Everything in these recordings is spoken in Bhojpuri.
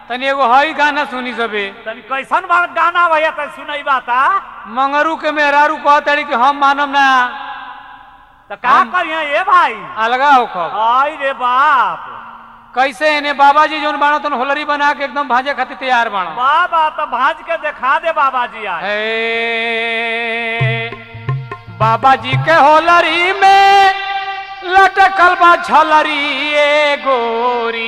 तनी एगो हई गाना सुनी सबे। तनी कैसन गाना भैया तनी सुनई बाता। मंगरू के मेहरारू कहतड़ी कि हम मानम ना। तो का करिए ये भाई? अलगा हो खब। आई रे बाप। कैसे इन्हें बाबा जी जोन बाणो तन होलरी बना के एकदम भाजे खातिर तैयार बाणो। बाबा तो भाज के दिखा दे बाबा जी आज। बाबा जी के होलरी में लटकल बा झलरी ए गोरी।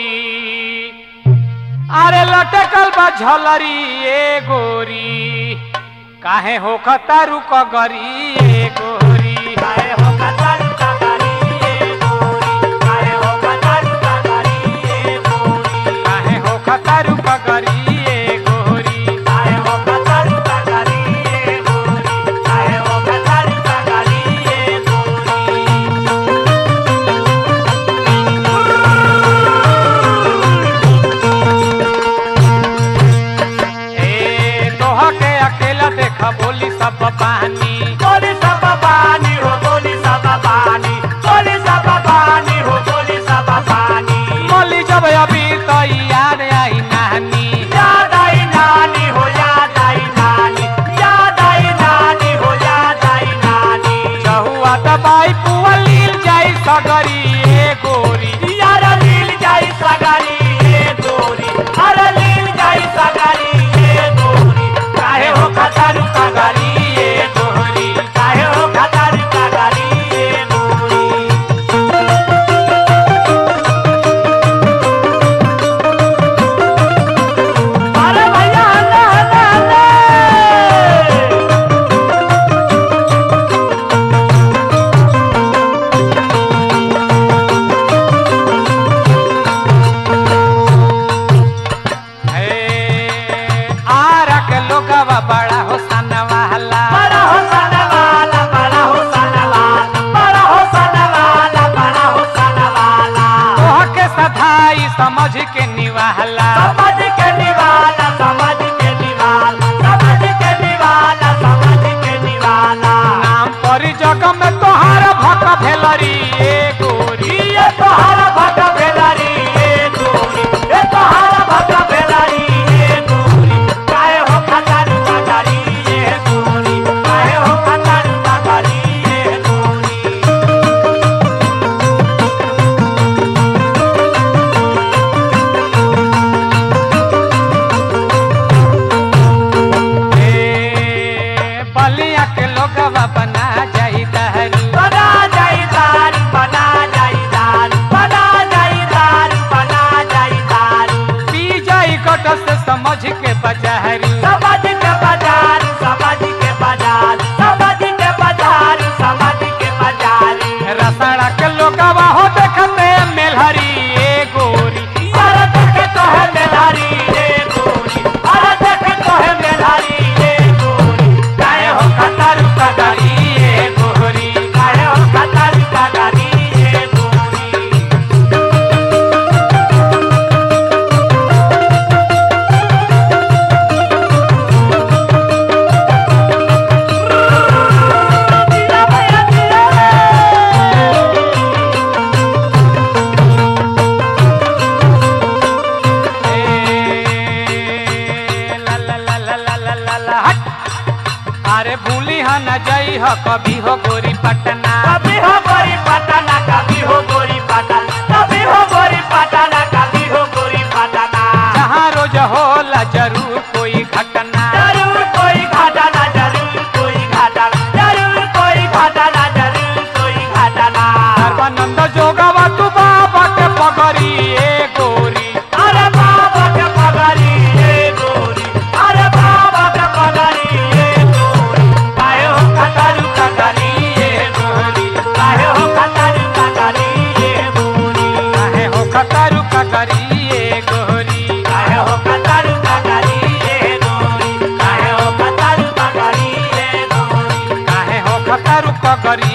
अरे लटकल बा झलरी ए गोरी। काहे हो खतारू कगरी ए गोरी। काहे हो खतारू कगरी ए गोरी। काहे हो खतारू कगरी ए गोरी। काहे हो खतारू कगरी ए गोरी। काहे हो खतारू कगरी ए गोरी। काहे हो खतारू कगरी ए गोरी। अकेला देखा बोली सब पानी। बोली सब पानी हो बोली सब पानी। बोली सब पानी हो बोली सब पानी। बोली जब अभी तो याद आई नानी। याद आई नानी हो याद आई नानी। याद आई नानी हो याद आई नानी। चहुआ दबाई पुआ लील जाई सगरी ए गोरी। यार लील जाई सगरी ए गोरी। अरे लील जाई सगरी ए गोरी। काहे हो खतारू कगरी ए गोरी। काहे हो खतारू कगरी ए गोरी। अरे भैया हल्ला हल्ला हल्ला। आरा के लोगवा बड़ा हो सनवाला। बड़ा हो सनवाला बड़ा हो सनवाला। बड़ा हो सनवाला बड़ा हो सनवाला। तोह के सधाई समझ के निवाला। समझ के निवाला समझ के निवाला। समझ के निवाला समझ के निवाला। नाम परी जग में तोहार भक भेलरी ए गोरी। ये तोहारा भग भेलारी ए गोरी। ये तोहारा भग भेलारी ए गोरी। काहे हो खतारू कगरी ए गोरी। काहे हो खतारू कगरी ए गोरी। बलिया के लोगवा बना जाई दारू। बना जाई दारू बना जाई दारू। बना जाई दारू बना जाई दारू। पी जाई कट से समझ के बजारू। समझ के बाजार समझ के बाजार। समझ के बाजार समझ के बाजार। रसड़ा के लोगवा हो देखते मेलहरी ए गोरी। यार देखे तो है मेधारी ए गोरी। अरे देखे तो है मेधारी ए गोरी। काहे हो खतारू कगरी ए गोरी। काहे हो खतारू कगरी ए गोरी। जिया भैया जिया ला ला ला ला ला ला ला ला हट। अरे भूली हा न जाई ह कभी हो गोरी पटना। कभी हो गोरी पटना कभी हो गोरी पटना। कभी हो गोरी पटना कभी हो गोरी पटना। जहाँ रोज होला जरूर कोई घटना। जरूर कोई घटना जरूर कोई घटना। जरूर कोई घटना जरूर कोई घटना। सर्वानंद जोगवा तू बाबा के पगरी ए गोरी। अरे बाबा के पगड़ी ए गोरी। अरे बाबा के पगड़ी ए गोरी। काहे हो खतारू कगरी ए गोरी। काहे हो खतारू कगरी ए गोरी। काहे हो खतारू कगरी ए गोरी। काहे हो खतारू कगरी ए गोरी। काहे हो खतारू कगरी ए गोरी। काहे हो खतारू कगरी